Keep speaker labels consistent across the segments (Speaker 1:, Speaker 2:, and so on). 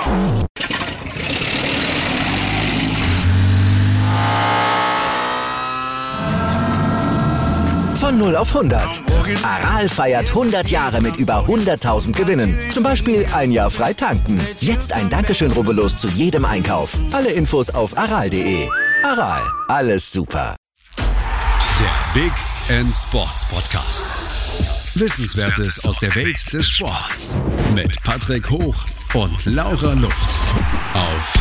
Speaker 1: Von 0 auf 100. Aral feiert 100 Jahre mit über 100.000 Gewinnen. Zum Beispiel ein Jahr frei tanken. Jetzt ein Dankeschön, rubbellos zu jedem Einkauf. Alle Infos auf aral.de. Aral, alles super.
Speaker 2: Der Big End Sports Podcast. Wissenswertes aus der Welt des Sports. Mit Patrick Hoch und Laura Luft. Auf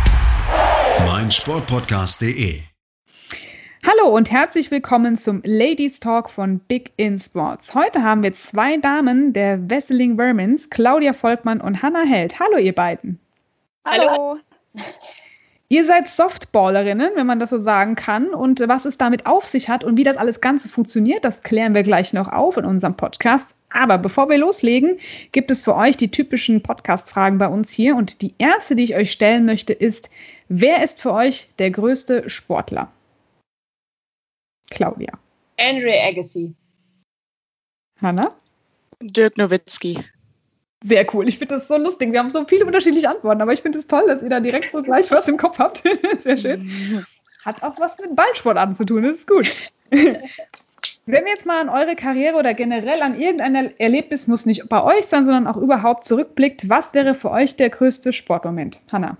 Speaker 2: meinsportpodcast.de.
Speaker 3: Hallo und herzlich willkommen zum Ladies Talk von Big In Sports. Heute haben wir zwei Damen der Wesseling Vermins, Claudia Volkmann und Hannah Held. Hallo ihr beiden.
Speaker 4: Hallo.
Speaker 3: Ihr seid Softballerinnen, wenn man das so sagen kann. Und was es damit auf sich hat und wie das alles Ganze funktioniert, das klären wir gleich noch auf in unserem Podcast. Aber bevor wir loslegen, gibt es für euch die typischen Podcast-Fragen bei uns hier. Und die erste, die ich euch stellen möchte, ist: Wer ist für euch der größte Sportler? Claudia.
Speaker 4: Andre Agassi.
Speaker 3: Hannah?
Speaker 5: Dirk Nowitzki.
Speaker 3: Sehr cool. Ich finde das so lustig. Wir haben so viele unterschiedliche Antworten, aber ich finde es toll, dass ihr da direkt so gleich was im Kopf habt. Sehr schön. Hat auch was mit Ballsportarten zu tun. Das ist gut. Wenn wir jetzt mal an eure Karriere oder generell an irgendein Erlebnis, muss nicht bei euch sein, sondern auch überhaupt zurückblickt, was wäre für euch der größte Sportmoment? Hannah?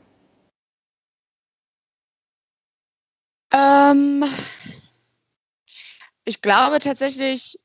Speaker 5: Ich glaube tatsächlich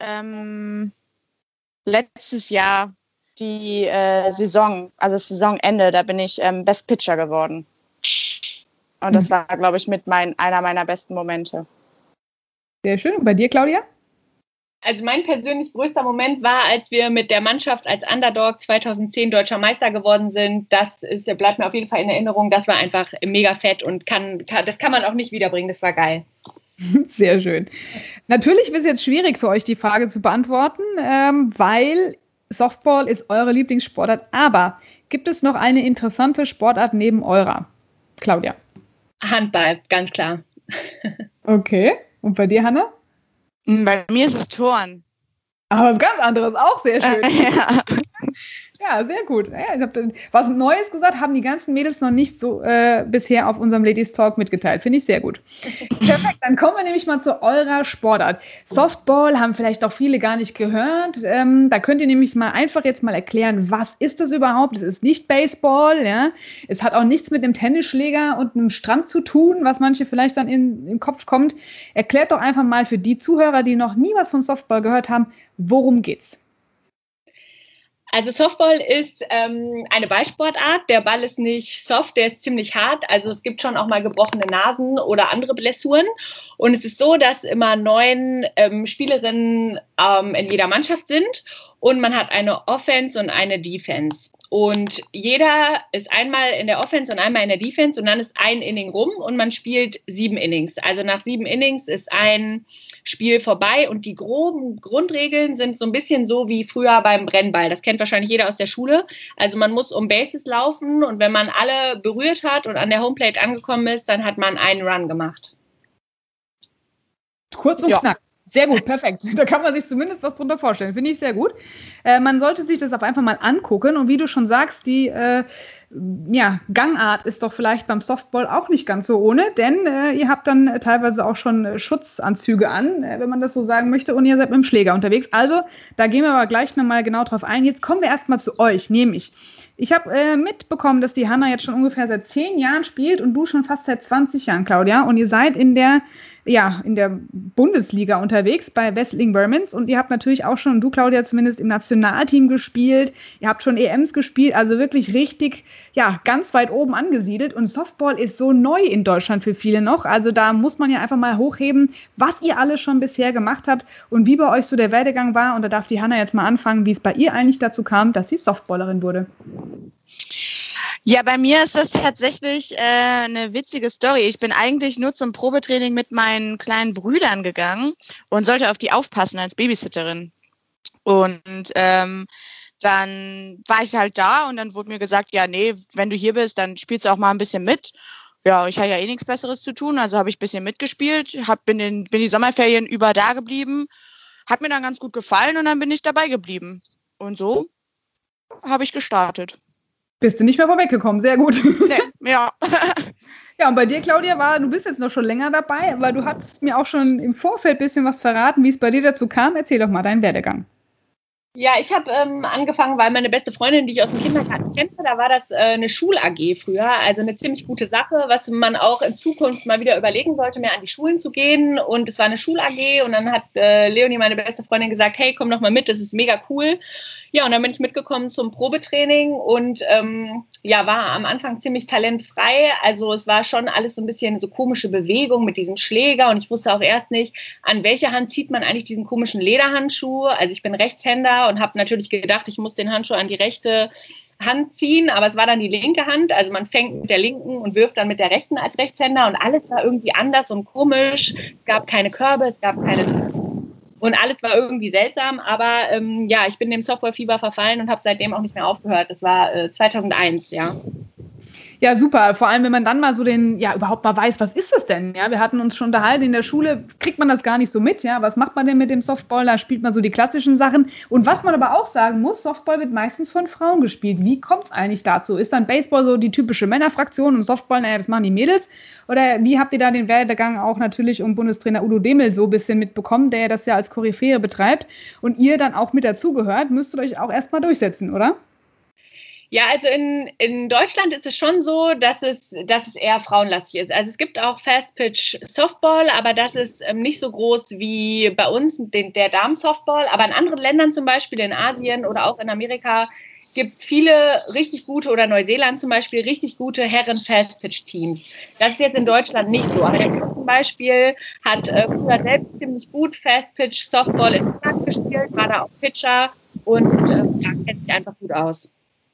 Speaker 5: letztes Jahr die Saison, also das Saisonende, da bin ich Best Pitcher geworden. Und das war, glaube ich, mit einer meiner besten Momente.
Speaker 3: Sehr schön. Und bei dir, Claudia?
Speaker 4: Also mein persönlich größter Moment war, als wir mit der Mannschaft als Underdog 2010 Deutscher Meister geworden sind. Bleibt mir auf jeden Fall in Erinnerung. Das war einfach mega fett und das kann man auch nicht wiederbringen. Das war geil.
Speaker 3: Sehr schön. Natürlich ist es jetzt schwierig für euch, die Frage zu beantworten, weil Softball ist eure Lieblingssportart. Aber gibt es noch eine interessante Sportart neben eurer? Claudia?
Speaker 4: Handball, ganz klar.
Speaker 3: Okay. Und bei dir, Hannah?
Speaker 5: Bei mir ist es Turnen.
Speaker 3: Aber was ganz anderes, auch sehr schön.
Speaker 5: Ja.
Speaker 3: Ja, sehr gut. Ja, ich habe was Neues gesagt, haben die ganzen Mädels noch nicht so bisher auf unserem Ladies Talk mitgeteilt. Finde ich sehr gut. Perfekt, dann kommen wir nämlich mal zu eurer Sportart. Softball haben vielleicht auch viele gar nicht gehört. Da könnt ihr nämlich mal einfach jetzt mal erklären, was ist das überhaupt? Es ist nicht Baseball, ja. Es hat auch nichts mit einem Tennisschläger und einem Strand zu tun, was manche vielleicht dann in den Kopf kommt. Erklärt doch einfach mal für die Zuhörer, die noch nie was von Softball gehört haben, worum geht's?
Speaker 4: Also Softball ist eine Ballsportart. Der Ball ist nicht soft, der ist ziemlich hart. Also es gibt schon auch mal gebrochene Nasen oder andere Blessuren. Und es ist so, dass immer 9 Spielerinnen in jeder Mannschaft sind. Und man hat eine Offense und eine Defense. Und jeder ist einmal in der Offense und einmal in der Defense. Und dann ist ein Inning rum und man spielt 7 Innings. Also nach 7 Innings ist ein Spiel vorbei. Und die groben Grundregeln sind so ein bisschen so wie früher beim Brennball. Das kennt wahrscheinlich jeder aus der Schule. Also man muss um Bases laufen. Und wenn man alle berührt hat und an der Homeplate angekommen ist, dann hat man einen Run gemacht.
Speaker 3: Kurz und knapp. Sehr gut, perfekt. Da kann man sich zumindest was drunter vorstellen. Finde ich sehr gut. Man sollte sich das auf einfach mal angucken. Und wie du schon sagst, die Gangart ist doch vielleicht beim Softball auch nicht ganz so ohne, denn ihr habt dann teilweise auch schon Schutzanzüge an, wenn man das so sagen möchte, und ihr seid mit dem Schläger unterwegs. Also, da gehen wir aber gleich nochmal genau drauf ein. Jetzt kommen wir erstmal zu euch, nämlich. Ich habe mitbekommen, dass die Hannah jetzt schon ungefähr seit 10 Jahren spielt und du schon fast seit 20 Jahren, Claudia. Und ihr seid in der Bundesliga unterwegs bei Wesseling Vermins und ihr habt natürlich auch schon, du Claudia zumindest, im Nationalteam gespielt, ihr habt schon EMs gespielt, also wirklich richtig, ganz weit oben angesiedelt und Softball ist so neu in Deutschland für viele noch, also da muss man ja einfach mal hochheben, was ihr alles schon bisher gemacht habt und wie bei euch so der Werdegang war und da darf die Hannah jetzt mal anfangen, wie es bei ihr eigentlich dazu kam, dass sie Softballerin wurde.
Speaker 5: Ja, bei mir ist das tatsächlich eine witzige Story. Ich bin eigentlich nur zum Probetraining mit meinen kleinen Brüdern gegangen und sollte auf die aufpassen als Babysitterin. Und dann war ich halt da und dann wurde mir gesagt, ja, nee, wenn du hier bist, dann spielst du auch mal ein bisschen mit. Ja, ich hatte ja eh nichts Besseres zu tun, also habe ich ein bisschen mitgespielt, bin die Sommerferien über da geblieben, hat mir dann ganz gut gefallen und dann bin ich dabei geblieben. Und so habe ich gestartet.
Speaker 3: Bist du nicht mehr vorweggekommen, sehr gut.
Speaker 5: Nee, ja.
Speaker 3: Ja, und bei dir, Claudia, du bist jetzt noch schon länger dabei, aber du hast mir auch schon im Vorfeld ein bisschen was verraten, wie es bei dir dazu kam. Erzähl doch mal deinen Werdegang.
Speaker 4: Ja, ich habe angefangen, weil meine beste Freundin, die ich aus dem Kindergarten kannte, da war das eine Schul-AG früher, also eine ziemlich gute Sache, was man auch in Zukunft mal wieder überlegen sollte, mehr an die Schulen zu gehen. Und es war eine Schul-AG und dann hat Leonie, meine beste Freundin, gesagt, hey, komm doch mal mit, das ist mega cool. Ja, und dann bin ich mitgekommen zum Probetraining und war am Anfang ziemlich talentfrei. Also es war schon alles so ein bisschen so komische Bewegung mit diesem Schläger und ich wusste auch erst nicht, an welcher Hand zieht man eigentlich diesen komischen Lederhandschuh. Also ich bin Rechtshänder und habe natürlich gedacht, ich muss den Handschuh an die rechte Hand ziehen, aber es war dann die linke Hand. Also man fängt mit der linken und wirft dann mit der rechten als Rechtshänder und alles war irgendwie anders und komisch. Es gab keine Körbe, es gab keine... Und alles war irgendwie seltsam, aber ich bin dem Softballfieber verfallen und habe seitdem auch nicht mehr aufgehört. Das war 2001, ja.
Speaker 3: Ja, super. Vor allem, wenn man dann mal so überhaupt mal weiß, was ist das denn? Ja, wir hatten uns schon unterhalten, in der Schule kriegt man das gar nicht so mit, ja. Was macht man denn mit dem Softball? Da spielt man so die klassischen Sachen. Und was man aber auch sagen muss, Softball wird meistens von Frauen gespielt. Wie kommt es eigentlich dazu? Ist dann Baseball so die typische Männerfraktion und Softball, das machen die Mädels? Oder wie habt ihr da den Werdegang auch natürlich um Bundestrainer Udo Demel so ein bisschen mitbekommen, der das ja als Koryphäe betreibt und ihr dann auch mit dazugehört, müsstet euch auch erstmal durchsetzen, oder?
Speaker 4: Ja, also in Deutschland ist es schon so, dass es eher frauenlastig ist. Also es gibt auch Fast-Pitch-Softball, aber das ist nicht so groß wie bei uns, der Damen-Softball. Aber in anderen Ländern, zum Beispiel in Asien oder auch in Amerika, gibt viele richtig gute, oder Neuseeland zum Beispiel, richtig gute Herren-Fast-Pitch-Teams. Das ist jetzt in Deutschland nicht so. Aber der zum Beispiel hat früher selbst ziemlich gut Fast-Pitch-Softball in England gespielt, war da auch Pitcher und kennt sich einfach gut aus.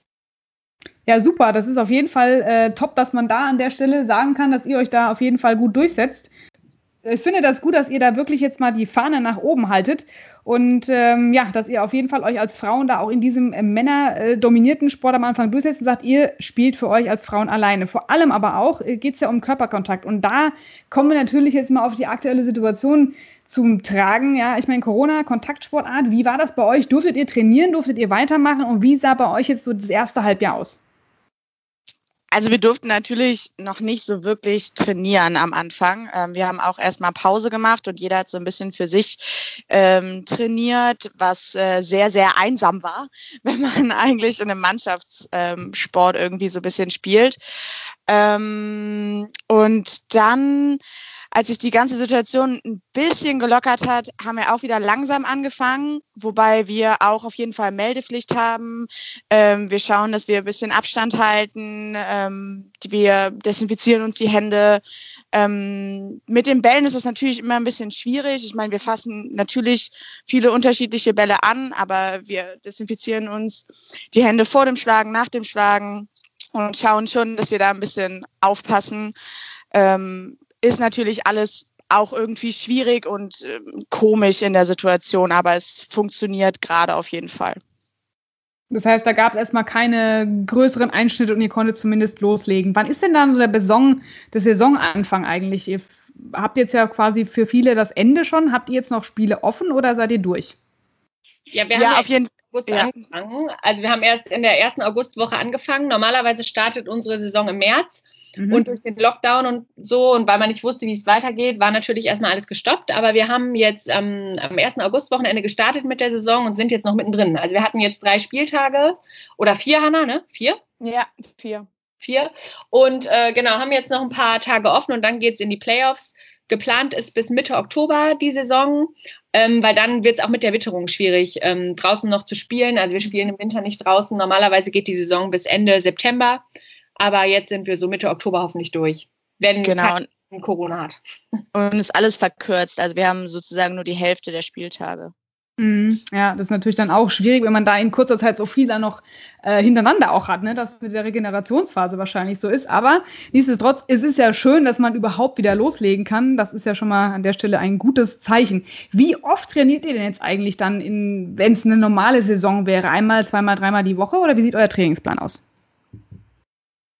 Speaker 3: Ja, super. Das ist auf jeden Fall top, dass man da an der Stelle sagen kann, dass ihr euch da auf jeden Fall gut durchsetzt. Ich finde das gut, dass ihr da wirklich jetzt mal die Fahne nach oben haltet und dass ihr auf jeden Fall euch als Frauen da auch in diesem männerdominierten Sport am Anfang durchsetzt und sagt, ihr spielt für euch als Frauen alleine. Vor allem aber auch geht es ja um Körperkontakt und da kommen wir natürlich jetzt mal auf die aktuelle Situation zum Tragen. Ja, ich meine, Corona, Kontaktsportart, wie war das bei euch? Durftet ihr trainieren, durftet ihr weitermachen und wie sah bei euch jetzt so das erste Halbjahr aus?
Speaker 5: Also wir durften natürlich noch nicht so wirklich trainieren am Anfang. Wir haben auch erstmal Pause gemacht und jeder hat so ein bisschen für sich trainiert, was sehr, sehr einsam war, wenn man eigentlich in einem Mannschaftssport irgendwie so ein bisschen spielt. Und dann, als sich die ganze Situation ein bisschen gelockert hat, haben wir auch wieder langsam angefangen, wobei wir auch auf jeden Fall Meldepflicht haben. Wir schauen, dass wir ein bisschen Abstand halten. Wir desinfizieren uns die Hände. Mit den Bällen ist es natürlich immer ein bisschen schwierig. Ich meine, wir fassen natürlich viele unterschiedliche Bälle an, aber wir desinfizieren uns die Hände vor dem Schlagen, nach dem Schlagen und schauen schon, dass wir da ein bisschen aufpassen. Ist natürlich alles auch irgendwie schwierig und komisch in der Situation, aber es funktioniert gerade auf jeden Fall.
Speaker 3: Das heißt, da gab es erstmal keine größeren Einschnitte und ihr konntet zumindest loslegen. Wann ist denn dann so der Saisonanfang eigentlich? Ihr habt jetzt ja quasi für viele das Ende schon. Habt ihr jetzt noch Spiele offen oder seid ihr durch?
Speaker 4: Ja, wir haben auf jeden Fall angefangen. Also wir haben erst in der ersten Augustwoche angefangen. Normalerweise startet unsere Saison im März. Und durch den Lockdown und so und weil man nicht wusste, wie es weitergeht, war natürlich erstmal alles gestoppt. Aber wir haben jetzt am 1. Augustwochenende gestartet mit der Saison und sind jetzt noch mittendrin. Also wir hatten jetzt 3 Spieltage oder 4, Hanna, ne? 4?
Speaker 5: Ja, 4.
Speaker 4: 4. Und haben jetzt noch ein paar Tage offen und dann geht es in die Playoffs. Geplant ist bis Mitte Oktober die Saison, weil dann wird es auch mit der Witterung schwierig, draußen noch zu spielen. Also wir spielen im Winter nicht draußen. Normalerweise geht die Saison bis Ende September. Aber jetzt sind wir so Mitte Oktober hoffentlich durch, wenn kein Corona hat.
Speaker 5: Und ist alles verkürzt. Also wir haben sozusagen nur die Hälfte der Spieltage.
Speaker 3: Ja, das ist natürlich dann auch schwierig, wenn man da in kurzer Zeit so viel dann noch hintereinander auch hat, ne? Dass mit der Regenerationsphase wahrscheinlich so ist. Aber nichtsdestotrotz, es ist ja schön, dass man überhaupt wieder loslegen kann. Das ist ja schon mal an der Stelle ein gutes Zeichen. Wie oft trainiert ihr denn jetzt eigentlich dann, wenn es eine normale Saison wäre? Einmal, zweimal, dreimal die Woche oder wie sieht euer Trainingsplan aus?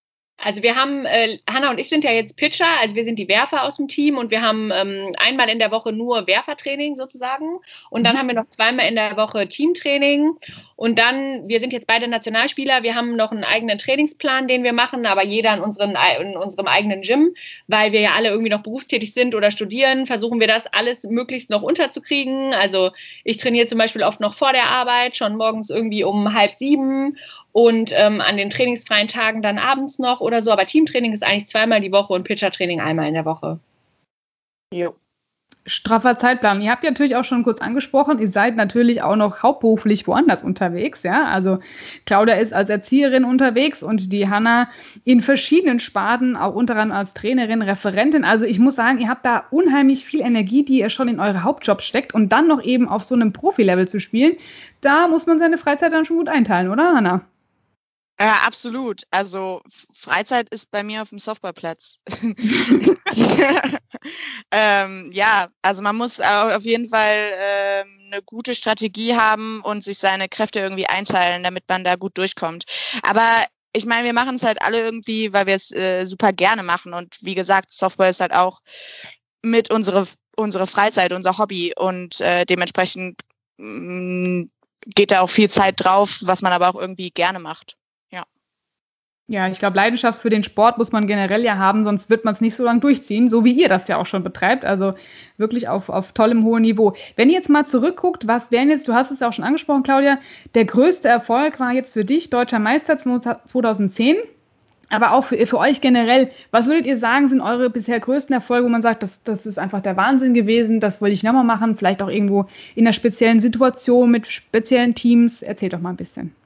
Speaker 4: Also wir haben, Hanna und ich sind ja jetzt Pitcher, also wir sind die Werfer aus dem Team und wir haben einmal in der Woche nur Werfertraining sozusagen und dann haben wir noch zweimal in der Woche Teamtraining und dann, wir sind jetzt beide Nationalspieler, wir haben noch einen eigenen Trainingsplan, den wir machen, aber jeder in unserem eigenen Gym, weil wir ja alle irgendwie noch berufstätig sind oder studieren, versuchen wir das alles möglichst noch unterzukriegen. Also ich trainiere zum Beispiel oft noch vor der Arbeit, schon morgens irgendwie um 6:30 und an den trainingsfreien Tagen dann abends noch oder so. Aber Teamtraining ist eigentlich zweimal die Woche und Pitchertraining einmal in der Woche.
Speaker 3: Jo. Straffer Zeitplan. Ihr habt ja natürlich auch schon kurz angesprochen, ihr seid natürlich auch noch hauptberuflich woanders unterwegs. Ja? Also Claudia ist als Erzieherin unterwegs und die Hanna in verschiedenen Sparten, auch unter anderem als Trainerin, Referentin. Also ich muss sagen, ihr habt da unheimlich viel Energie, die ihr schon in eure Hauptjobs steckt und dann noch eben auf so einem Profilevel zu spielen. Da muss man seine Freizeit dann schon gut einteilen, oder Hanna?
Speaker 5: Ja, absolut. Also Freizeit ist bei mir auf dem Softballplatz. Ja, also man muss auf jeden Fall eine gute Strategie haben und sich seine Kräfte irgendwie einteilen, damit man da gut durchkommt. Aber ich meine, wir machen es halt alle irgendwie, weil wir es super gerne machen. Und wie gesagt, Softball ist halt auch mit unsere Freizeit, unser Hobby. Und dementsprechend geht da auch viel Zeit drauf, was man aber auch irgendwie gerne macht.
Speaker 3: Ja, ich glaube, Leidenschaft für den Sport muss man generell ja haben, sonst wird man es nicht so lange durchziehen, so wie ihr das ja auch schon betreibt. Also wirklich auf tollem hohen Niveau. Wenn ihr jetzt mal zurückguckt, was wären jetzt, du hast es ja auch schon angesprochen, Claudia, der größte Erfolg war jetzt für dich Deutscher Meister 2010, aber auch für euch generell. Was würdet ihr sagen, sind eure bisher größten Erfolge, wo man sagt, das ist einfach der Wahnsinn gewesen, das wollte ich nochmal machen, vielleicht auch irgendwo in einer speziellen Situation mit speziellen Teams? Erzählt doch mal ein bisschen.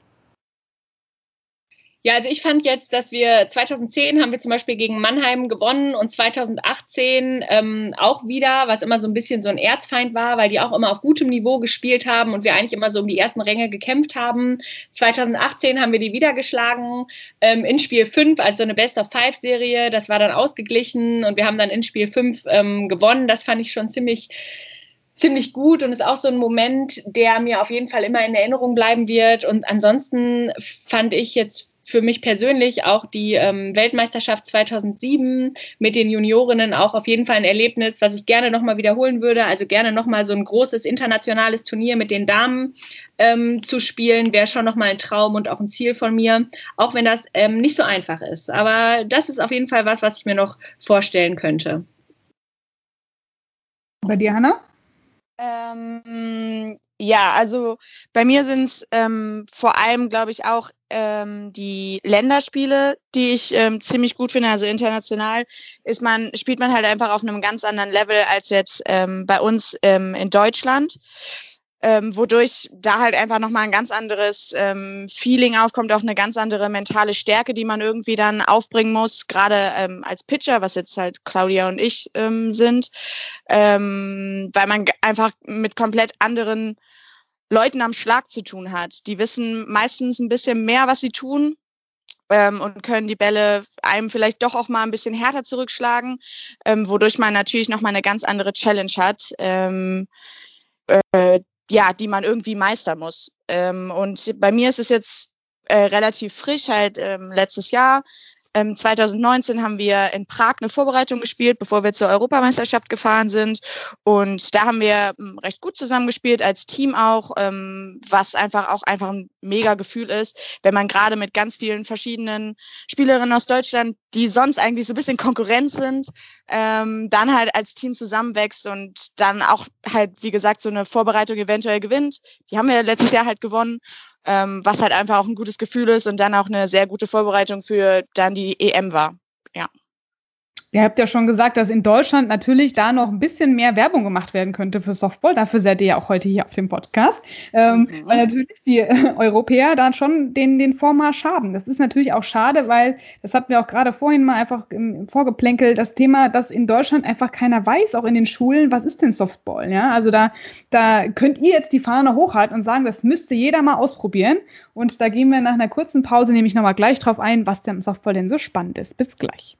Speaker 4: Ja, also ich fand jetzt, dass wir 2010 haben wir zum Beispiel gegen Mannheim gewonnen und 2018 auch wieder, was immer so ein bisschen so ein Erzfeind war, weil die auch immer auf gutem Niveau gespielt haben und wir eigentlich immer so um die ersten Ränge gekämpft haben. 2018 haben wir die wieder geschlagen in Spiel 5, also eine Best-of-5-Serie. Das war dann ausgeglichen und wir haben dann in Spiel 5 gewonnen. Das fand ich schon ziemlich gut und ist auch so ein Moment, der mir auf jeden Fall immer in Erinnerung bleiben wird. Und ansonsten fand ich jetzt für mich persönlich auch die Weltmeisterschaft 2007 mit den Juniorinnen auch auf jeden Fall ein Erlebnis, was ich gerne nochmal wiederholen würde. Also gerne nochmal so ein großes internationales Turnier mit den Damen zu spielen, wäre schon nochmal ein Traum und auch ein Ziel von mir, auch wenn das nicht so einfach ist. Aber das ist auf jeden Fall was ich mir noch vorstellen könnte.
Speaker 3: Bei dir, Hanna?
Speaker 5: Ja, also bei mir sind es vor allem, glaube ich, auch die Länderspiele, die ich ziemlich gut finde. Also international spielt man halt einfach auf einem ganz anderen Level als jetzt bei uns in Deutschland. Wodurch da halt einfach nochmal ein ganz anderes Feeling aufkommt, auch eine ganz andere mentale Stärke, die man irgendwie dann aufbringen muss, gerade als Pitcher, was jetzt halt Claudia und ich sind, weil man einfach mit komplett anderen Leuten am Schlag zu tun hat. Die wissen meistens ein bisschen mehr, was sie tun und können die Bälle einem vielleicht doch auch mal ein bisschen härter zurückschlagen, wodurch man natürlich nochmal eine ganz andere Challenge hat, die man irgendwie meistern muss. Und bei mir ist es jetzt relativ frisch, halt letztes Jahr. 2019 haben wir in Prag eine Vorbereitung gespielt, bevor wir zur Europameisterschaft gefahren sind. Und da haben wir recht gut zusammengespielt, als Team auch, was einfach ein mega Gefühl ist, wenn man gerade mit ganz vielen verschiedenen Spielerinnen aus Deutschland, die sonst eigentlich so ein bisschen Konkurrenz sind, dann halt als Team zusammenwächst und dann auch halt, wie gesagt, so eine Vorbereitung eventuell gewinnt. Die haben wir letztes Jahr halt gewonnen. Was halt einfach auch ein gutes Gefühl ist und dann auch eine sehr gute Vorbereitung für dann die EM war. Ja.
Speaker 3: Ihr habt ja schon gesagt, dass in Deutschland natürlich da noch ein bisschen mehr Werbung gemacht werden könnte für Softball. Dafür seid ihr ja auch heute hier auf dem Podcast. Weil natürlich die Europäer dann schon den Vormarsch haben. Das ist natürlich auch schade, weil, das hatten wir auch gerade vorhin mal einfach im Vorgeplänkel, das Thema, dass in Deutschland einfach keiner weiß, auch in den Schulen, was ist denn Softball? Ja? Also da könnt ihr jetzt die Fahne hochhalten und sagen, das müsste jeder mal ausprobieren. Und da gehen wir nach einer kurzen Pause nämlich nochmal gleich drauf ein, was denn im Softball denn so spannend ist. Bis gleich.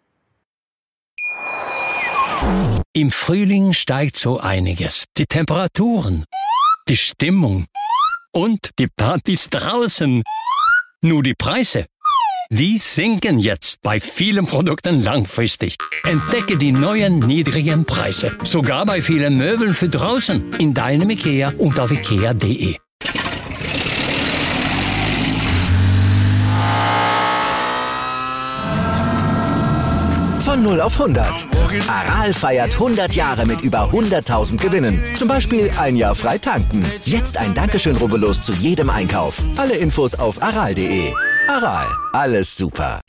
Speaker 6: Im Frühling steigt so einiges. Die Temperaturen, die Stimmung und die Partys draußen. Nur die Preise, Die sinken jetzt bei vielen Produkten langfristig. Entdecke die neuen niedrigen Preise. Sogar bei vielen Möbeln für draußen. In deinem IKEA und auf ikea.de.
Speaker 1: Von 0 auf 100. Aral feiert 100 Jahre mit über 100.000 Gewinnen. Zum Beispiel ein Jahr frei tanken. Jetzt ein Dankeschön, rubbellos zu jedem Einkauf. Alle Infos auf aral.de. Aral, alles super.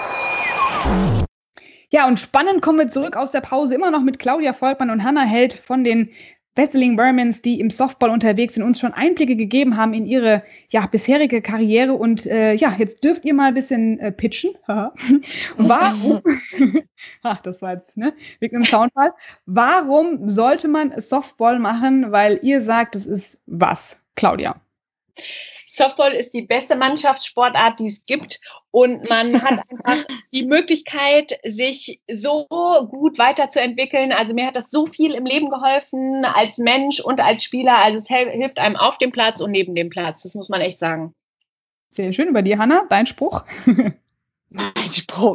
Speaker 3: Ja, und spannend kommen wir zurück aus der Pause. Immer noch mit Claudia Volkmann und Hannah Held von den Wesseling Vermins, die im Softball unterwegs sind, uns schon Einblicke gegeben haben in ihre bisherige Karriere. Und jetzt dürft ihr mal ein bisschen pitchen. Warum? Das war jetzt wegen dem Soundfall. Warum sollte man Softball machen? Weil ihr sagt, es ist was, Claudia?
Speaker 4: Softball ist die beste Mannschaftssportart, die es gibt. Und man hat einfach die Möglichkeit, sich so gut weiterzuentwickeln. Also mir hat das so viel im Leben geholfen, als Mensch und als Spieler. Also es hilft einem auf dem Platz und neben dem Platz. Das muss man echt sagen.
Speaker 3: Sehr schön. Bei dir, Hannah, dein Spruch?
Speaker 5: Mein Spruch.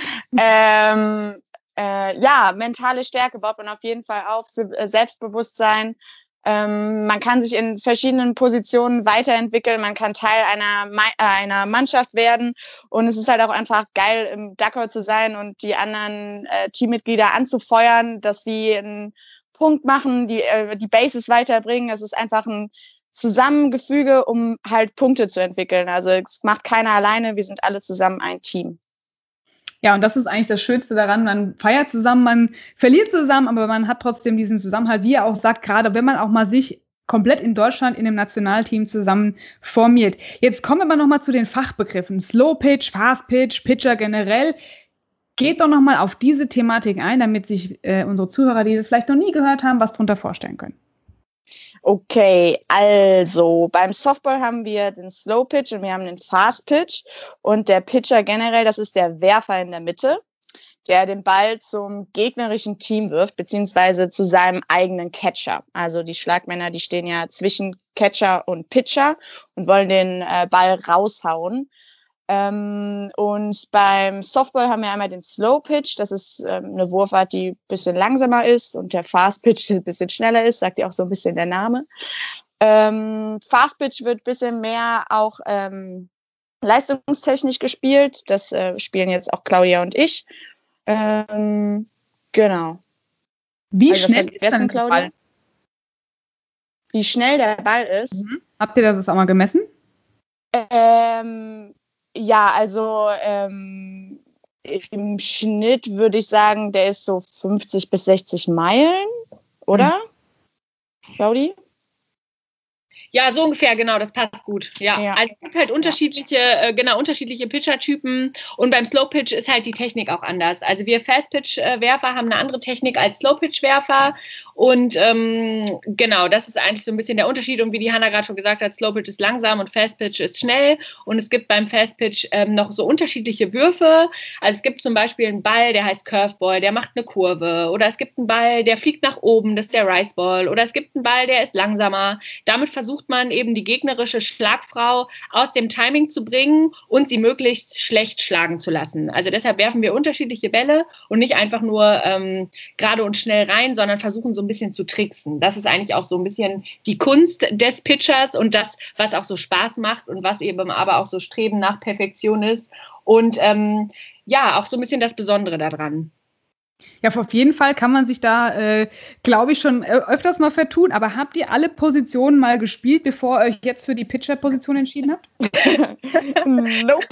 Speaker 5: Mentale Stärke baut man auf jeden Fall auf. Selbstbewusstsein. Man kann sich in verschiedenen Positionen weiterentwickeln, man kann Teil einer Mannschaft werden und es ist halt auch einfach geil, im Dugout zu sein und die anderen Teammitglieder anzufeuern, dass die einen Punkt machen, die Bases weiterbringen. Es ist einfach ein Zusammengefüge, um halt Punkte zu entwickeln. Also es macht keiner alleine, wir sind alle zusammen ein Team.
Speaker 3: Ja, und das ist eigentlich das Schönste daran, man feiert zusammen, man verliert zusammen, aber man hat trotzdem diesen Zusammenhalt, wie er auch sagt, gerade wenn man auch mal sich komplett in Deutschland in einem Nationalteam zusammen formiert. Jetzt kommen wir aber nochmal zu den Fachbegriffen, Slow Pitch, Fast Pitch, Pitcher generell. Geht doch nochmal auf diese Thematik ein, damit sich unsere Zuhörer, die das vielleicht noch nie gehört haben, was darunter vorstellen können.
Speaker 5: Okay, also beim Softball haben wir den Slow Pitch und wir haben den Fast Pitch und der Pitcher generell, das ist der Werfer in der Mitte, der den Ball zum gegnerischen Team wirft, beziehungsweise zu seinem eigenen Catcher. Also die Schlagmänner, die stehen ja zwischen Catcher und Pitcher und wollen den Ball raushauen. Und beim Softball haben wir einmal den Slow Pitch, das ist eine Wurfart, die ein bisschen langsamer ist und der Fast Pitch ein bisschen schneller ist, sagt ja auch so ein bisschen der Name. Fast Pitch wird ein bisschen mehr auch leistungstechnisch gespielt, das spielen jetzt auch Claudia und ich. Genau.
Speaker 3: Wie schnell ist denn der Ball?
Speaker 5: Wie schnell der Ball ist?
Speaker 3: Habt ihr das auch mal gemessen?
Speaker 5: Ja, also im Schnitt würde ich sagen, der ist so 50 bis 60 Meilen, oder? Claudi?
Speaker 4: Ja, so ungefähr, genau, das passt gut. Ja. Also es gibt halt unterschiedliche Pitcher-Typen und beim Slow-Pitch ist halt die Technik auch anders. Also wir Fast-Pitch-Werfer haben eine andere Technik als Slow-Pitch-Werfer und genau, das ist eigentlich so ein bisschen der Unterschied und wie die Hannah gerade schon gesagt hat, Slow-Pitch ist langsam und Fast-Pitch ist schnell und es gibt beim Fast-Pitch noch so unterschiedliche Würfe. Also es gibt zum Beispiel einen Ball, der heißt Curveball, der macht eine Kurve oder es gibt einen Ball, der fliegt nach oben, das ist der Rice-Ball oder es gibt einen Ball, der ist langsamer. Damit versucht man eben die gegnerische Schlagfrau aus dem Timing zu bringen und sie möglichst schlecht schlagen zu lassen. Also deshalb werfen wir unterschiedliche Bälle und nicht einfach nur gerade und schnell rein, sondern versuchen so ein bisschen zu tricksen. Das ist eigentlich auch so ein bisschen die Kunst des Pitchers und das, was auch so Spaß macht und was eben aber auch so Streben nach Perfektion ist und auch so ein bisschen das Besondere daran.
Speaker 3: Ja, auf jeden Fall kann man sich da, glaube ich, schon öfters mal vertun. Aber habt ihr alle Positionen mal gespielt, bevor ihr euch jetzt für die Pitcher-Position entschieden habt?
Speaker 5: Nope.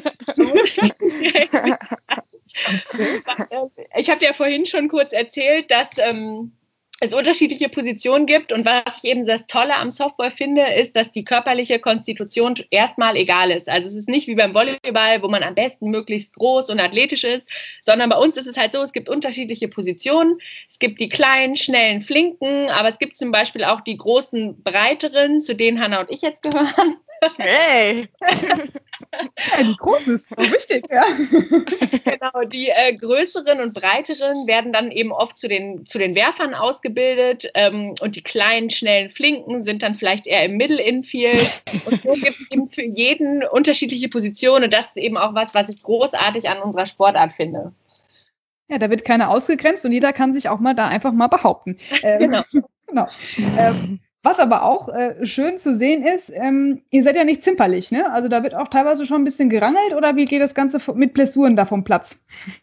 Speaker 4: Ich habe dir vorhin schon kurz erzählt, dass es unterschiedliche Positionen gibt und was ich eben das Tolle am Softball finde, ist, dass die körperliche Konstitution erstmal egal ist. Also es ist nicht wie beim Volleyball, wo man am besten möglichst groß und athletisch ist, sondern bei uns ist es halt so, es gibt unterschiedliche Positionen. Es gibt die kleinen, schnellen, flinken, aber es gibt zum Beispiel auch die großen, breiteren, zu denen Hannah und ich jetzt gehören.
Speaker 5: Hey!
Speaker 3: Ja, die großen ist so wichtig, ja.
Speaker 4: Genau, die größeren und breiteren werden dann eben oft zu den Werfern ausgebildet und die kleinen, schnellen Flinken sind dann vielleicht eher im Middle-Infield. Und so gibt es eben für jeden unterschiedliche Positionen und das ist eben auch was ich großartig an unserer Sportart finde.
Speaker 3: Ja, da wird keiner ausgegrenzt und jeder kann sich auch mal da einfach mal behaupten.
Speaker 4: Genau.
Speaker 3: Genau. Was aber auch schön zu sehen ist, ihr seid ja nicht zimperlich, ne? Also da wird auch teilweise schon ein bisschen gerangelt oder wie geht das Ganze mit Blessuren da vom Platz?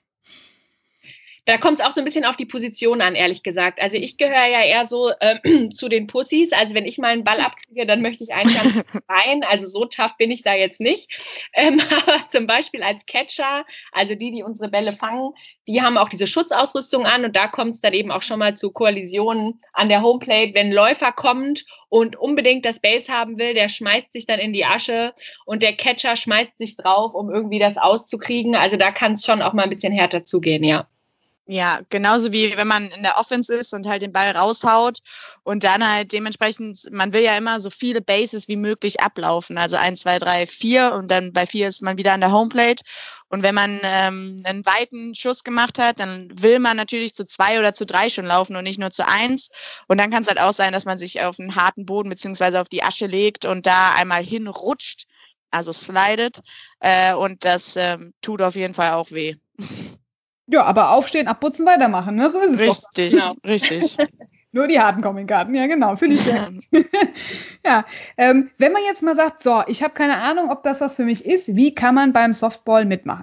Speaker 4: Da kommt es auch so ein bisschen auf die Position an, ehrlich gesagt. Also ich gehöre ja eher so zu den Pussys. Also wenn ich meinen Ball abkriege, dann möchte ich eigentlich gar nicht rein. Also so tough bin ich da jetzt nicht. Aber zum Beispiel als Catcher, also die unsere Bälle fangen, die haben auch diese Schutzausrüstung an. Und da kommt es dann eben auch schon mal zu Koalisionen an der Homeplate. Wenn ein Läufer kommt und unbedingt das Base haben will, der schmeißt sich dann in die Asche und der Catcher schmeißt sich drauf, um irgendwie das auszukriegen. Also da kann es schon auch mal ein bisschen härter zugehen, ja.
Speaker 5: Ja, genauso wie wenn man in der Offense ist und halt den Ball raushaut und dann halt dementsprechend, man will ja immer so viele Bases wie möglich ablaufen, also 1, 2, 3, 4 und dann bei 4 ist man wieder an der Homeplate und wenn man einen weiten Schuss gemacht hat, dann will man natürlich zu 2 oder zu 3 schon laufen und nicht nur zu 1 und dann kann es halt auch sein, dass man sich auf einen harten Boden beziehungsweise auf die Asche legt und da einmal hinrutscht, also slidet und das tut auf jeden Fall auch weh.
Speaker 3: Ja, aber aufstehen, abputzen, weitermachen, ne? So ist es
Speaker 5: richtig,
Speaker 3: doch. Genau.
Speaker 5: Richtig.
Speaker 3: Nur die harten kommen in den Garten, ja genau, finde ich sehr gut. Ja, wenn man jetzt mal sagt, so, ich habe keine Ahnung, ob das was für mich ist, wie kann man beim Softball mitmachen?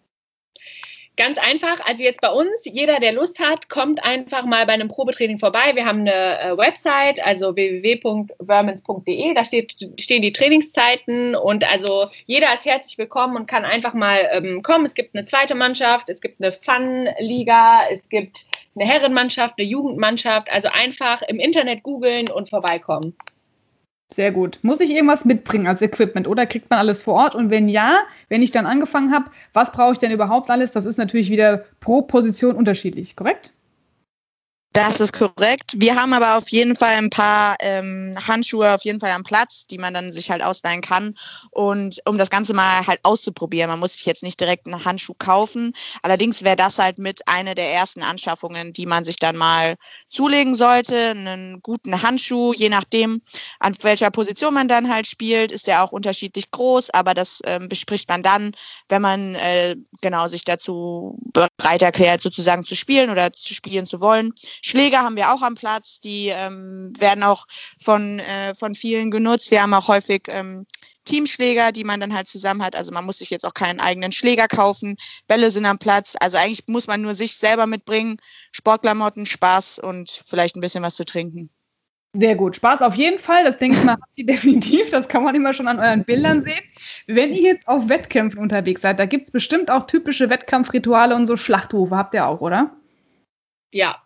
Speaker 4: Ganz einfach, also jetzt bei uns, jeder, der Lust hat, kommt einfach mal bei einem Probetraining vorbei. Wir haben eine Website, also www.vermins.de, da stehen die Trainingszeiten und also jeder ist herzlich willkommen und kann einfach mal kommen. Es gibt eine zweite Mannschaft, es gibt eine Fun-Liga, es gibt eine Herrenmannschaft, eine Jugendmannschaft, also einfach im Internet googeln und vorbeikommen.
Speaker 3: Sehr gut. Muss ich irgendwas mitbringen als Equipment oder kriegt man alles vor Ort? Und wenn ja, wenn ich dann angefangen habe, was brauche ich denn überhaupt alles? Das ist natürlich wieder pro Position unterschiedlich, korrekt?
Speaker 5: Das ist korrekt. Wir haben aber auf jeden Fall ein paar Handschuhe auf jeden Fall am Platz, die man dann sich halt ausleihen kann. Und um das Ganze mal halt auszuprobieren, man muss sich jetzt nicht direkt einen Handschuh kaufen. Allerdings wäre das halt mit einer der ersten Anschaffungen, die man sich dann mal zulegen sollte. Einen guten Handschuh, je nachdem, an welcher Position man dann halt spielt, ist der auch unterschiedlich groß. Aber das bespricht man dann, wenn man sich dazu bereit erklärt, sozusagen zu spielen oder zu spielen zu wollen. Schläger haben wir auch am Platz, die werden auch von vielen genutzt. Wir haben auch häufig Teamschläger, die man dann halt zusammen hat. Also man muss sich jetzt auch keinen eigenen Schläger kaufen. Bälle sind am Platz. Also eigentlich muss man nur sich selber mitbringen. Sportklamotten, Spaß und vielleicht ein bisschen was zu trinken.
Speaker 3: Sehr gut. Spaß auf jeden Fall. Das denke ich mal, habt ihr definitiv. Das kann man immer schon an euren Bildern sehen. Wenn ihr jetzt auf Wettkämpfen unterwegs seid, da gibt es bestimmt auch typische Wettkampfrituale und so Schlachtrufe. Habt ihr auch, oder?
Speaker 4: Ja.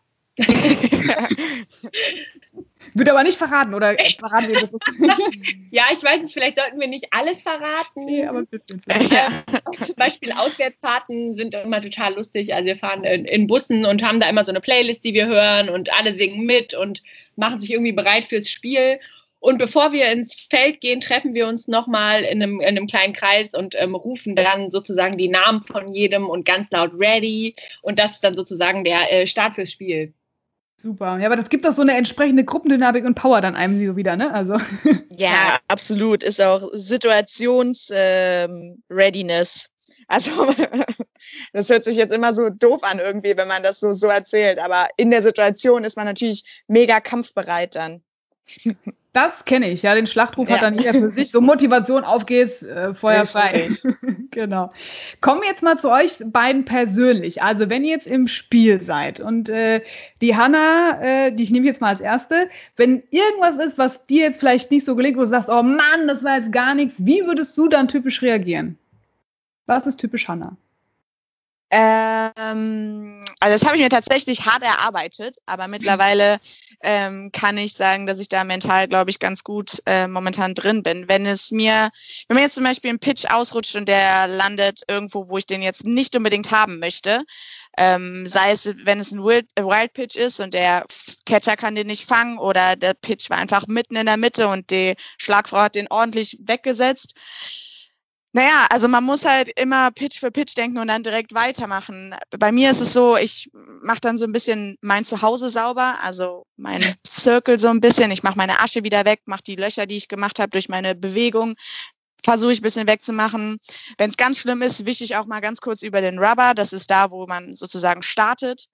Speaker 3: Wird aber nicht verraten, oder verraten wir das?
Speaker 4: Ja, ich weiß nicht, vielleicht sollten wir nicht alles verraten.
Speaker 3: Nee, aber bitte.
Speaker 4: Zum Beispiel Auswärtsfahrten sind immer total lustig. Also wir fahren in Bussen und haben da immer so eine Playlist, die wir hören und alle singen mit und machen sich irgendwie bereit fürs Spiel. Und bevor wir ins Feld gehen, treffen wir uns nochmal in einem kleinen Kreis und rufen dann sozusagen die Namen von jedem und ganz laut ready. Und das ist dann sozusagen der Start fürs Spiel.
Speaker 3: Super. Ja, aber das gibt doch so eine entsprechende Gruppendynamik und Power dann einem so wieder, ne? Also.
Speaker 5: Ja, absolut. Ist auch Situations-Readiness. Also das hört sich jetzt immer so doof an irgendwie, wenn man das so erzählt. Aber in der Situation ist man natürlich mega kampfbereit dann.
Speaker 3: Das kenne ich, ja. Den Schlachtruf hat dann jeder für sich. So Motivation, auf geht's, Feuer frei. Genau. Kommen wir jetzt mal zu euch beiden persönlich. Also wenn ihr jetzt im Spiel seid und die Hanna, die ich nehme jetzt mal als Erste, wenn irgendwas ist, was dir jetzt vielleicht nicht so gelingt, wo du sagst, oh Mann, das war jetzt gar nichts, wie würdest du dann typisch reagieren? Was ist typisch Hanna?
Speaker 5: Also das habe ich mir tatsächlich hart erarbeitet, aber mittlerweile kann ich sagen, dass ich da mental, glaube ich, ganz gut momentan drin bin. Wenn man jetzt zum Beispiel einen Pitch ausrutscht und der landet irgendwo, wo ich den jetzt nicht unbedingt haben möchte, sei es, wenn es ein Wild Pitch ist und der Catcher kann den nicht fangen oder der Pitch war einfach mitten in der Mitte und die Schlagfrau hat den ordentlich weggesetzt. Naja, also man muss halt immer Pitch für Pitch denken und dann direkt weitermachen. Bei mir ist es so, ich mache dann so ein bisschen mein Zuhause sauber, also mein Circle so ein bisschen. Ich mache meine Asche wieder weg, mache die Löcher, die ich gemacht habe durch meine Bewegung, versuche ich ein bisschen wegzumachen. Wenn es ganz schlimm ist, wische ich auch mal ganz kurz über den Rubber. Das ist da, wo man sozusagen startet.